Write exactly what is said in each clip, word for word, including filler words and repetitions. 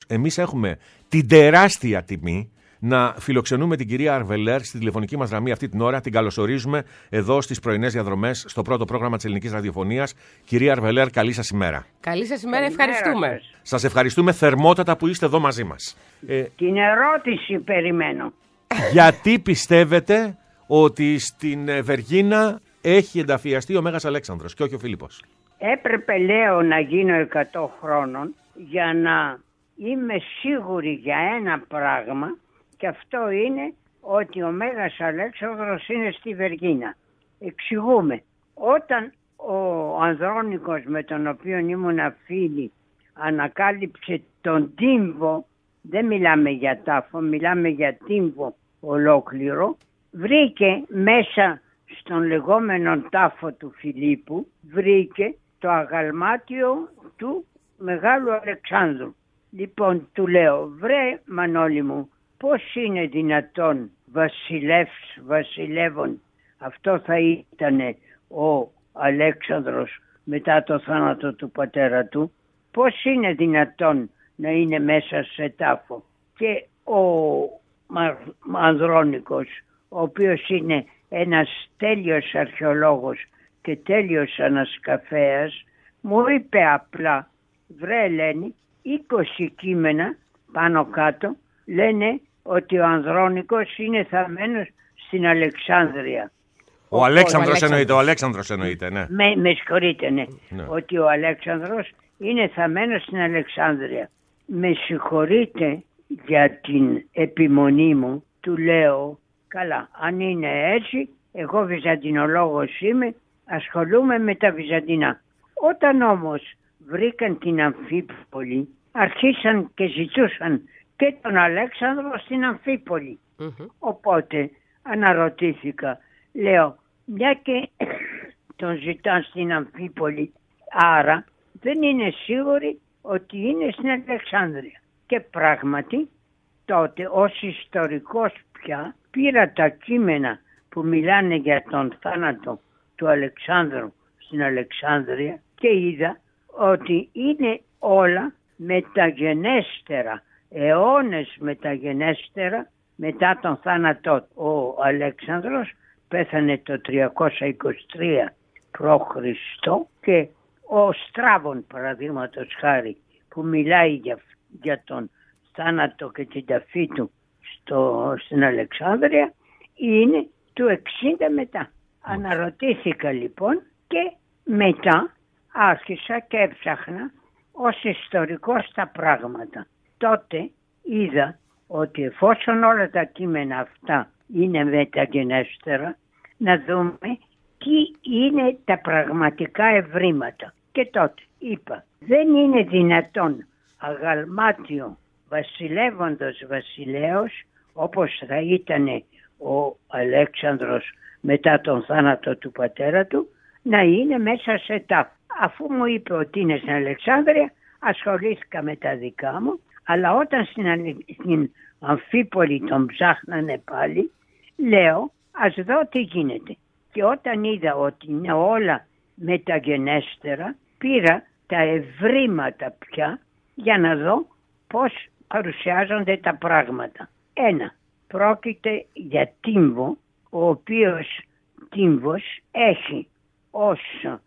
εμείς έχουμε την τεράστια τιμή να φιλοξενούμε την κυρία Αρβελέρ στη τηλεφωνική μας γραμμή αυτή την ώρα. Την καλωσορίζουμε εδώ στις πρωινές διαδρομές, στο πρώτο πρόγραμμα της Ελληνικής Ραδιοφωνίας. Κυρία Αρβελέρ, καλή σας ημέρα. Καλή σας ημέρα, ευχαριστούμε. Σας ευχαριστούμε θερμότατα που είστε εδώ μαζί μας. Ε, την ερώτηση περιμένω. Γιατί πιστεύετε ότι στην Βεργίνα έχει ενταφιαστεί ο Μέγας Αλέξανδρος και όχι ο Φίλιππος? Έπρεπε, λέω, να γίνω εκατό χρόνων για να είμαι σίγουρη για ένα πράγμα, και αυτό είναι ότι ο Μέγας Αλέξανδρος είναι στη Βεργίνα. Εξηγούμε. Όταν ο Ανδρώνικος, με τον οποίο ήμουν φίλοι, ανακάλυψε τον τύμβο, δεν μιλάμε για τάφο, μιλάμε για τύμβο ολόκληρο, βρήκε μέσα στον λεγόμενο τάφο του Φιλίππου, βρήκε το αγαλμάτιο του Μεγάλου Αλεξάνδρου. Λοιπόν, του λέω, βρε Μανώλη μου, πώς είναι δυνατόν βασιλεύς, βασιλεύων, αυτό θα ήταν ο Αλέξανδρος μετά το θάνατο του πατέρα του, πώς είναι δυνατόν να είναι μέσα σε τάφο? Και ο Ανδρώνικος, ο οποίος είναι ένας τέλειος αρχαιολόγος και τέλειος ανασκαφέας, μου είπε απλά, βρε Ελένη, είκοσι κείμενα πάνω κάτω λένε ότι ο Ανδρώνικος είναι θαμμένος στην Αλεξάνδρεια. Ο, ο Αλέξανδρος εννοείται, ο Αλέξανδρος εννοείται, ναι. Με, με συγχωρείτε, ναι. ναι. Ότι ο Αλέξανδρος είναι θαμμένος στην Αλεξάνδρεια. Με συγχωρείτε για την επιμονή μου, του λέω, καλά, αν είναι έτσι, εγώ βυζαντινολόγος είμαι, ασχολούμαι με τα Βυζαντινά. Όταν όμως βρήκαν την Αμφίπολη, αρχίσαν και ζητούσαν και τον Αλέξανδρο στην Αμφίπολη. Mm-hmm. Οπότε αναρωτήθηκα, λέω, μια και τον ζητάν στην Αμφίπολη, άρα δεν είναι σίγουροι ότι είναι στην Αλεξάνδρεια. Και πράγματι τότε ως ιστορικός πια πήρα τα κείμενα που μιλάνε για τον θάνατο του Αλεξάνδρου στην Αλεξάνδρεια και είδα ότι είναι όλα μεταγενέστερα, αιώνες μεταγενέστερα μετά τον θάνατό του. Ο Αλέξανδρος πέθανε το τριακόσια είκοσι τρία π.Χ. και ο Στράβων, παραδείγματος χάρη, που μιλάει για, για τον θάνατο και την ταφή του στο, στην Αλεξάνδρεια, είναι του εξήντα μετά. Αναρωτήθηκα λοιπόν και μετά άρχισα και έψαχνα ως ιστορικός τα πράγματα. Τότε είδα ότι εφόσον όλα τα κείμενα αυτά είναι μεταγενέστερα, να δούμε τι είναι τα πραγματικά ευρήματα. Και τότε είπα, δεν είναι δυνατόν αγαλμάτιο βασιλεύοντος βασιλέως, όπως θα ήταν ο Αλέξανδρος μετά τον θάνατο του πατέρα του, να είναι μέσα σε τάφο. Αφού μου είπε ότι είναι στην Αλεξάνδρεια, ασχολήθηκα με τα δικά μου, αλλά όταν στην, στην Αμφίπολη τον ψάχνανε πάλι, λέω ας δω τι γίνεται. Και όταν είδα ότι είναι όλα μεταγενέστερα, πήρα τα ευρήματα πια για να δω πώς παρουσιάζονται τα πράγματα. Ένα, πρόκειται για τύμβο, ο οποίος τύμβος έχει ως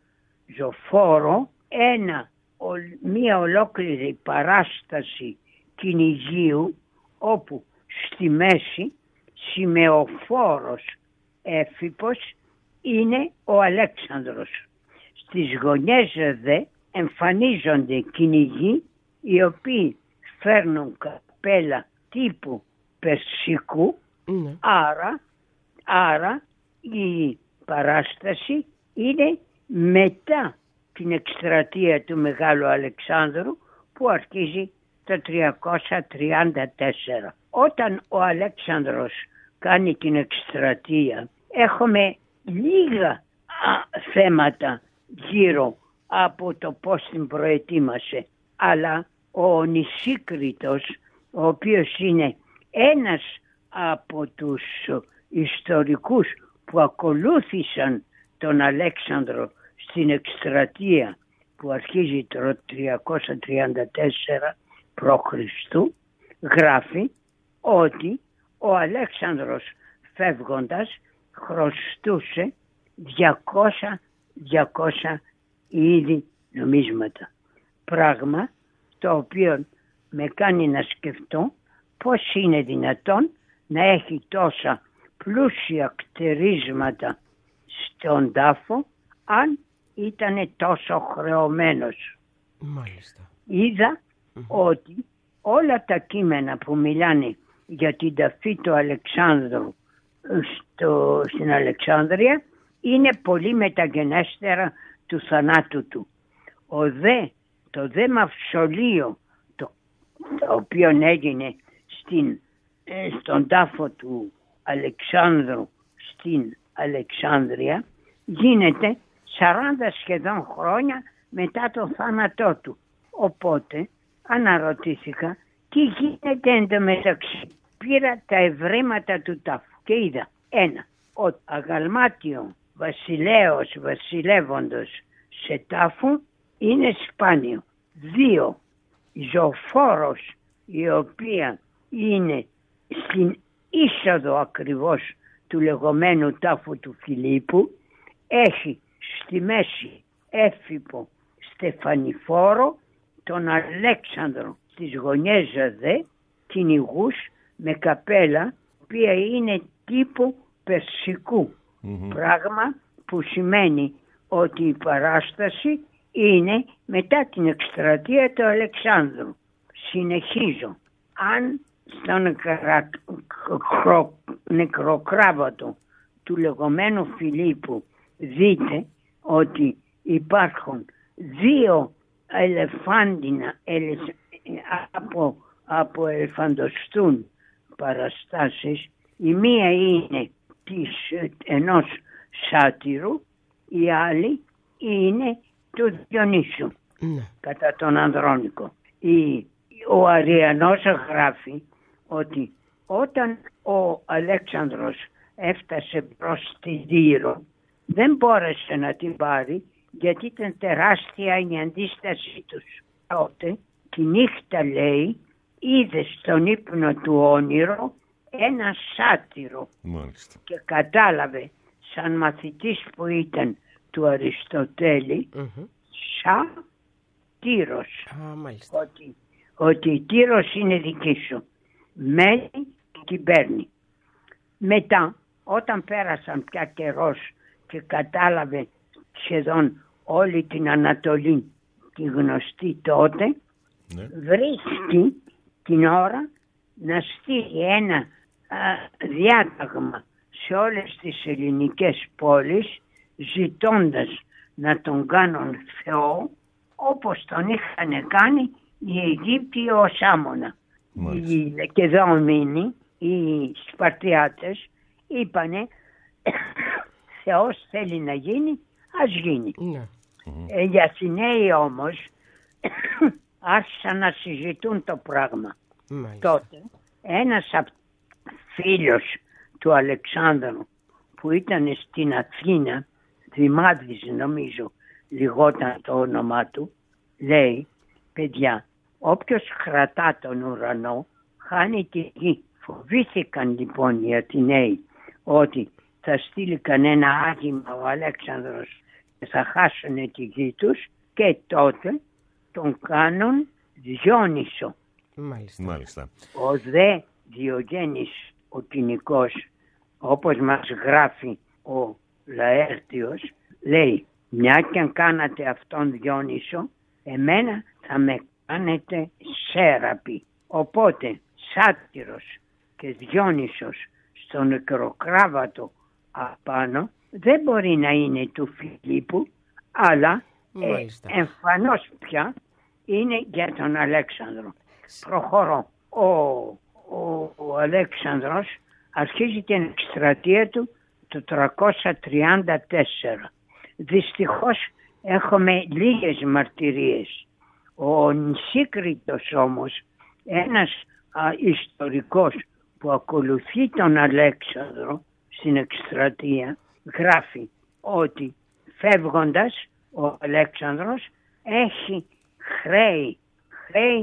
ζωφόρο ένα, μία ολόκληρη παράσταση κυνηγίου, όπου στη μέση σημεοφόρος έφυπος είναι ο Αλέξανδρος. Στις γωνιές δε εμφανίζονται κυνηγοί οι οποίοι φέρνουν καπέλα τύπου περσικού, mm. άρα, άρα η παράσταση είναι μετά την εκστρατεία του Μεγάλου Αλεξάνδρου που αρχίζει το τριακόσια τριάντα τέσσερα. Όταν ο Αλέξανδρος κάνει την εκστρατεία έχουμε λίγα α, θέματα γύρω από το πώς την προετοίμασε, αλλά ο Νησίκριτος, ο οποίος είναι ένας από τους ιστορικούς που ακολούθησαν τον Αλέξανδρο στην εκστρατεία που αρχίζει το τριακόσια τριάντα τέσσερα, π.Χ. γράφει ότι ο Αλέξανδρος φεύγοντας χρωστούσε διακόσια είδη νομίσματα. Πράγμα το οποίο με κάνει να σκεφτώ πώς είναι δυνατόν να έχει τόσα πλούσια κτερίσματα στον τάφο αν ήταν τόσο χρεωμένος. Μάλιστα. Είδα mm-hmm. ότι όλα τα κείμενα που μιλάνε για την ταφή του Αλεξάνδρου στο, στην Αλεξάνδρεια είναι πολύ μεταγενέστερα του θανάτου του. Ο δε, το δε μαυσολείο το, το οποίο έγινε στην, ε, στον τάφο του Αλεξάνδρου στην Αλεξάνδρεια γίνεται σαράντα σχεδόν χρόνια μετά το θάνατό του. Οπότε αναρωτήθηκα τι γίνεται εντωμεταξύ. Πήρα τα ευρήματα του τάφου και είδα ένα, ο αγαλμάτιο βασιλέος βασιλεύοντος σε τάφου είναι σπάνιο. Δύο, ζωφόρος η οποία είναι στην είσοδο ακριβώς του λεγόμενου τάφου του Φιλίππου, έχει στη μέση έφυπο στεφανιφόρο τον Αλέξανδρο, στις γωνιές δε κυνηγούς με καπέλα, οποία είναι τύπου περσικού. Mm-hmm. Πράγμα που σημαίνει ότι η παράσταση είναι μετά την εκστρατεία του Αλεξάνδρου. Συνεχίζω. Αν στον νεκροκράβατο του λεγόμενου Φιλίππου δείτε ότι υπάρχουν δύο ελεφάντινα ελε, από, από ελεφαντοστούν παραστάσεις. Η μία είναι της, ενός σάτυρου, η άλλη είναι του Διονύσου mm. κατά τον Ανδρώνικο. Η, ο Αριανός γράφει ότι όταν ο Αλέξανδρος έφτασε προς τη Δήρο δεν μπόρεσε να την πάρει γιατί ήταν τεράστια η αντίστασή τους. Τότε τη νύχτα λέει είδε στον ύπνο του όνειρο ένα σάτυρο. Μάλιστα. Και κατάλαβε σαν μαθητής που ήταν του Αριστοτέλη mm-hmm. σαν Τύρος ah, ότι, ότι η Τύρος είναι δική σου, μένει και την παίρνει. Μετά όταν πέρασαν πια καιρός και κατάλαβε σχεδόν όλη την Ανατολή τη γνωστή τότε ναι. βρίσκει την ώρα να στείλει ένα α, διάταγμα σε όλες τις ελληνικές πόλεις ζητώντας να τον κάνουν Θεό όπως τον είχαν κάνει οι Αιγύπτιοι ως Άμμονα. Οι Λεκεδαιμόνοι, οι Σπαρτιάτες είπανε Θεός θέλει να γίνει, ας γίνει. Ναι. Ε, οι Αθηναίοι όμως άρχισαν να συζητούν το πράγμα. Μάλιστα. Τότε ένας φίλος του Αλεξάνδρου που ήταν στην Αθήνα, Δημάδης νομίζω λιγόταν το όνομά του, λέει παιδιά όποιος κρατά τον ουρανό χάνει τη γη. Φοβήθηκαν λοιπόν οι Αθηναίοι ότι θα στείλει κανένα άγημα ο Αλέξανδρος και θα χάσουν τη γη τους και τότε τον κάνουν Διόνυσο. Μάλιστα. Μάλιστα. Ο δε Διογέννης ο κοινικός, όπως μας γράφει ο Λαέρτιος, λέει μια και αν κάνατε αυτόν Διόνυσο, εμένα θα με κάνετε Σέραπη. Οπότε Σάτυρος και Διόνυσος στο νεκροκράβατο απάνω δεν μπορεί να είναι του Φιλίππου, αλλά ε, εμφανώς πια είναι για τον Αλέξανδρο. Προχωρώ. Ο, ο, ο Αλέξανδρος αρχίζει την εκστρατεία του το τριακόσια τριάντα τέσσερα. Δυστυχώς έχουμε λίγες μαρτυρίες. Ο Νησίκριτος όμως, ένας α, ιστορικός που ακολουθεί τον Αλέξανδρο στην εκστρατεία, γράφει ότι φεύγοντας ο Αλέξανδρος έχει χρέη, χρέη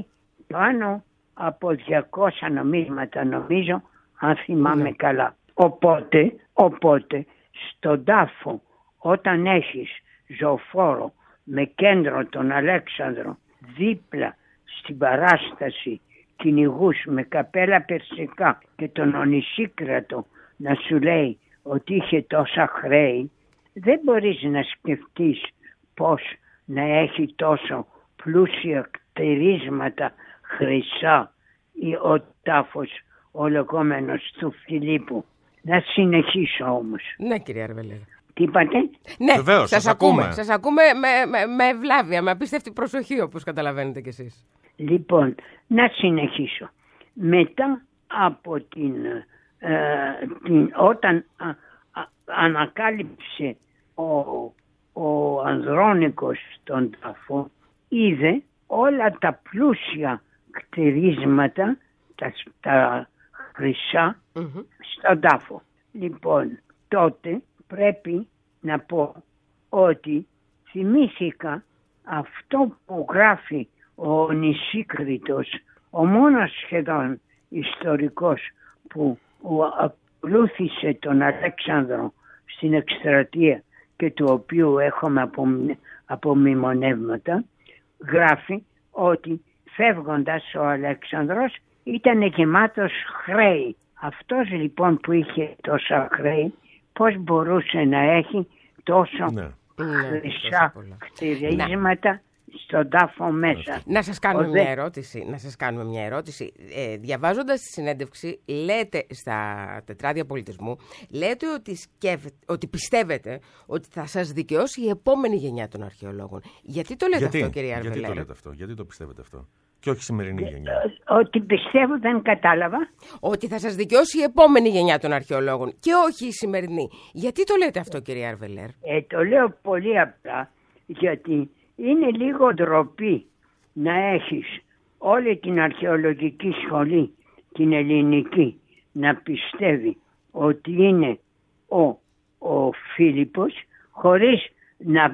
πάνω από διακόσια νομίσματα, νομίζω, αν θυμάμαι ναι. καλά. Οπότε, οπότε, στον τάφο, όταν έχεις ζωοφόρο με κέντρο τον Αλέξανδρο, δίπλα στην παράσταση κυνηγούς με καπέλα περσικά και τον Ονησίκρατο να σου λέει ότι είχε τόσα χρέη, δεν μπορείς να σκεφτείς πώς να έχει τόσο πλούσια κτηρίσματα χρυσά ή ο τάφος ο λεγόμενος του Φιλίππου. Να συνεχίσω όμως. Ναι, κυρία Αρβελέρ. Τι είπατε? Ναι, βεβαίως, σας, σας ακούμε. ακούμε. Σας ακούμε με, με, με ευλάβεια, με απίστευτη προσοχή, όπως καταλαβαίνετε κι εσείς. Λοιπόν, να συνεχίσω. Μετά από την, ε, την όταν α, α, ανακάλυψε ο, ο Ανδρώνικος τον τάφο, είδε όλα τα πλούσια κτηρίσματα, τα, τα χρυσά, mm-hmm. στον τάφο. Λοιπόν, τότε πρέπει να πω ότι θυμήθηκα αυτό που γράφει ο Ονησίκριτος, ο μόνος σχεδόν ιστορικός που ακολούθησε τον Αλέξανδρο στην εκστρατεία και του οποίου έχουμε απομνημονεύματα, γράφει ότι φεύγοντας ο Αλέξανδρος ήταν γεμάτος χρέη. Αυτός λοιπόν που είχε τόσα χρέη, πώς μπορούσε να έχει τόσο ναι. χρυσά κτηρίσματα ναι. στον τάφο μέσα. Να σας κάνουμε μια ερώτηση. Να σας κάνουμε μια ερώτηση. Ε, διαβάζοντας τη συνέντευξη, λέτε στα τετράδια πολιτισμού, λέτε ότι, σκέφ, ότι πιστεύετε ότι θα σας δικαιώσει η επόμενη γενιά των αρχαιολόγων. Γιατί το λέτε γιατί? αυτό, κυρία Αρβελέρ? Γιατί το λέτε αυτό, γιατί το πιστεύετε αυτό? Και όχι η σημερινή γενιά. Ότι πιστεύω, δεν κατάλαβα. Ότι θα σας δικαιώσει η επόμενη γενιά των αρχαιολόγων και όχι η σημερινή. Γιατί το λέτε αυτό, κυρία Αρβελέρ? Ε, το λέω πολύ απλά, γιατί είναι λίγο ντροπή να έχεις όλη την αρχαιολογική σχολή, την ελληνική, να πιστεύει ότι είναι ο, ο Φίλιππος, χωρίς να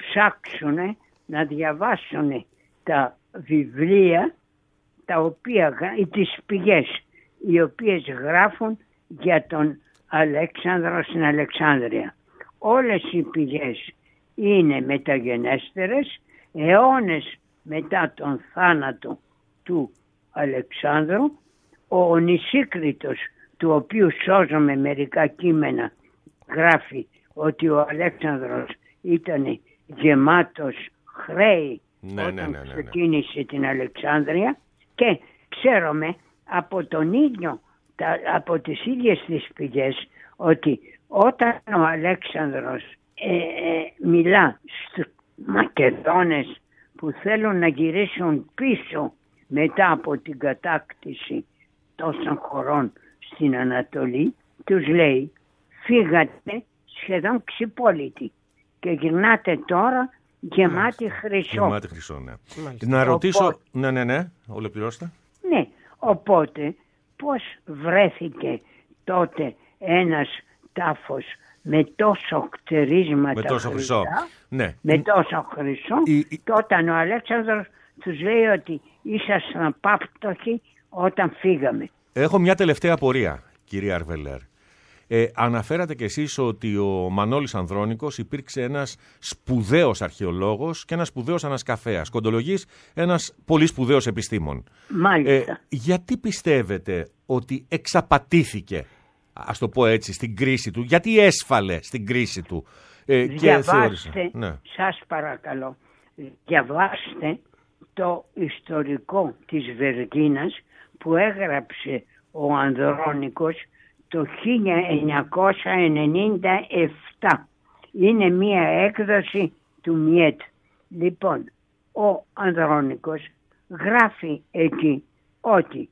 ψάξουν, να διαβάσουν τα βιβλία, τα οποία, ή τις πηγές οι οποίες γράφουν για τον Αλέξανδρο στην Αλεξάνδρεια. Όλες οι πηγές είναι μεταγενέστερες, αιώνες μετά τον θάνατο του Αλεξάνδρου. Ο Ονησίκριτος, του οποίου σώζομαι μερικά κείμενα, γράφει ότι ο Αλέξανδρος ήταν γεμάτος χρέη ναι, όταν ναι, ναι, ναι, ναι. ξεκίνησε την Αλεξάνδρεια, και ξέρουμε από τον ίδιο, τα, από τις ίδιες τις πηγές, ότι όταν ο Αλέξανδρος ε, ε, μιλά στους Μακεδόνες που θέλουν να γυρίσουν πίσω μετά από την κατάκτηση τόσων χωρών στην Ανατολή, τους λέει φύγατε σχεδόν ξυπόλυτοι και γυρνάτε τώρα γεμάτη χρυσό. Γεμάτη χρυσό, ναι. Μάλιστα. Να ρωτήσω, οπότε, ναι, ναι, ναι, ολοκληρώστε. Ναι, οπότε πώς βρέθηκε τότε ένας τάφος με τόσο κτηρίσματα, με τόσο χρυσό, χρυσά, ναι. με τόσο χρυσό, η, η... και όταν ο Αλέξανδρος τους λέει ότι ήσασταν πάυτοχοι όταν φύγαμε. Έχω μια τελευταία απορία, κυρία Αρβελέρ. Ε, αναφέρατε κι εσείς ότι ο Μανώλης Ανδρώνικος υπήρξε ένας σπουδαίος αρχαιολόγος και ένας σπουδαίος ανασκαφέας, κοντολογής, ένας πολύ σπουδαίος επιστήμον. Μάλιστα. Ε, γιατί πιστεύετε ότι εξαπατήθηκε, ας το πω έτσι, στην κρίση του, γιατί έσφαλε στην κρίση του ε, και διαβάστε, θεώρησε. Ναι. Σας παρακαλώ, διαβάστε το ιστορικό της Βεργίνας που έγραψε ο Ανδρώνικος το χίλια εννιακόσια ενενήντα επτά. Είναι μία έκδοση του Μιέτ. Λοιπόν, ο Ανδρώνικος γράφει εκεί ότι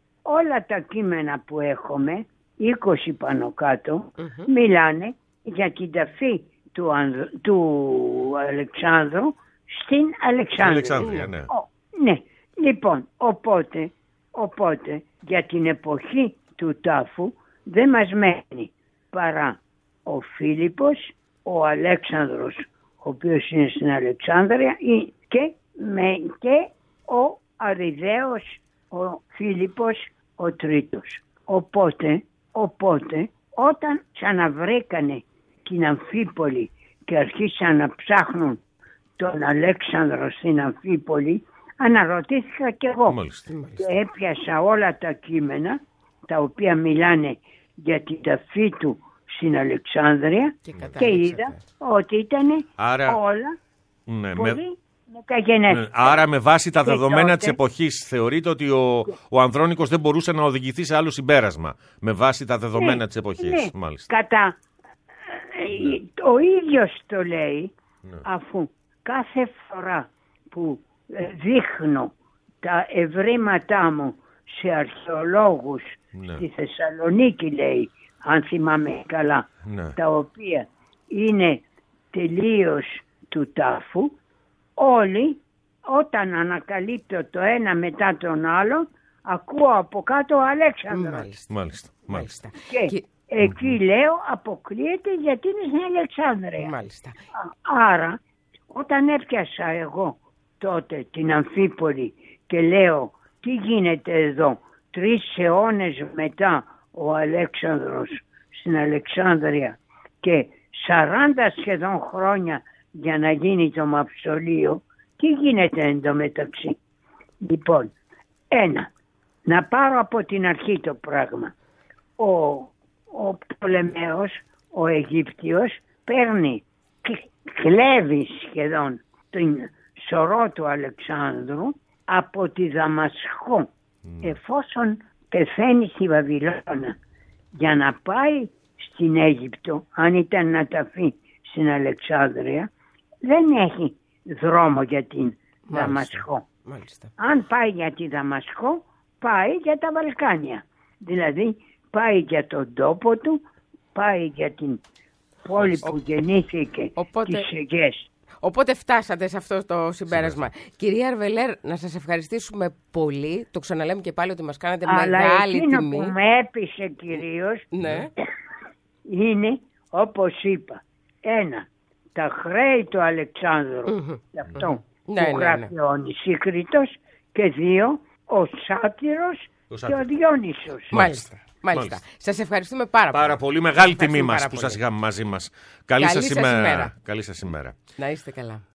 όλα τα κείμενα που έχουμε, είκοσι πάνω κάτω, mm-hmm. μιλάνε για την ταφή του, Ανδ... του Αλεξάνδρου στην Αλεξάνδρεια. Αλεξάνδρεια, ναι. Ο, ναι. Λοιπόν, οπότε, οπότε για την εποχή του τάφου δεν μας μένει παρά ο Φίλιππος, ο Αλέξανδρος, ο οποίος είναι στην Αλεξάνδρεια, και, με, και ο Αριδαίος ο Φίλιππος ο τρίτος. Οπότε, οπότε όταν ξαναβρήκανε την Αμφίπολη και αρχίσαν να ψάχνουν τον Αλέξανδρο στην Αμφίπολη, αναρωτήθηκα κι εγώ. Μάλιστα. Και έπιασα όλα τα κείμενα τα οποία μιλάνε για την ταφή του στην Αλεξάνδρεια και, και είδα ότι ήταν Άρα, όλα ναι, πολύ με... μεταγενέστερα. Ναι, άρα με βάση τα και δεδομένα τότε... της εποχής θεωρείτε ότι ο, ο Ανδρώνικος δεν μπορούσε να οδηγηθεί σε άλλο συμπέρασμα με βάση τα δεδομένα ναι, της εποχής. Ναι. Μάλιστα. Κατά... Ναι. Ο ίδιος το λέει, ναι. αφού κάθε φορά που δείχνω τα ευρήματά μου σε αρχαιολόγους ναι. στη Θεσσαλονίκη, λέει, αν θυμάμαι καλά, ναι. τα οποία είναι τελείως του τάφου, όλοι όταν ανακαλύπτω το ένα μετά τον άλλο, ακούω από κάτω Αλέξανδρος. Μάλιστα. Μάλιστα. Μάλιστα. Και, και... εκεί mm-hmm. λέω αποκλείεται γιατί είναι στην Αλεξάνδρεια. Μάλιστα. Άρα όταν έπιασα εγώ τότε την Αμφίπολη και λέω τι γίνεται εδώ, τρεις αιώνες μετά ο Αλέξανδρος στην Αλεξάνδρεια και σαράντα σχεδόν χρόνια για να γίνει το μαυσολείο, τι γίνεται εντωμεταξύ. Λοιπόν, ένα, να πάρω από την αρχή το πράγμα. Ο, ο Πτολεμαίος, ο Αιγύπτιος, παίρνει, κλέβει σχεδόν την σωρό του Αλεξάνδρου από τη Δαμασκό, mm. εφόσον πεθαίνει στη Βαβυλώνα, για να πάει στην Αίγυπτο, αν ήταν να ταφεί στην Αλεξάνδρεια, δεν έχει δρόμο για την Μάλιστα. Δαμασκό. Μάλιστα. Αν πάει για τη Δαμασκό, πάει για τα Βαλκάνια. Δηλαδή πάει για τον τόπο του, πάει για την πόλη Ο... που γεννήθηκε, Οπότε... τις Αιγές. Οπότε φτάσατε σε αυτό το συμπέρασμα. Σύμβαση. Κυρία Αρβελέρ, να σας ευχαριστήσουμε πολύ. Το ξαναλέμε και πάλι ότι μας κάνετε Αλλά μεγάλη εκείνο τιμή. που με έπεισε κυρίως ναι. είναι, όπως είπα, ένα, τα χρέη του Αλεξάνδρου, mm-hmm. αυτό mm-hmm. που ναι, γράφει ναι, ναι. ο Νησίκριτος, και δύο, ο Σάτυρος ο και ο Διόνυσος. Μάλιστα. Μάλιστα. Μάλιστα. Σας ευχαριστούμε πάρα πολύ. Πάρα πολύ. Μεγάλη τιμή μας που σας είχαμε μαζί μας. Καλή, Καλή σας ημέρα. ημέρα. Καλή σας ημέρα. Να είστε καλά.